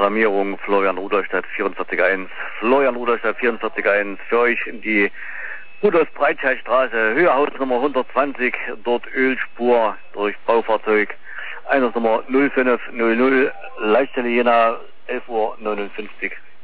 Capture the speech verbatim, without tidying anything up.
Alarmierung Florian Rudolstadt vierundvierzig eins. Florian Rudolstadt vierundvierzig eins für euch in die Rudolf-Breitscheid-Straße, Höhehaus Nummer hundertzwanzig, dort Ölspur durch Baufahrzeug, Einsatznummer null fünf null null, Leitstelle Jena, elf Uhr neunundfünfzig.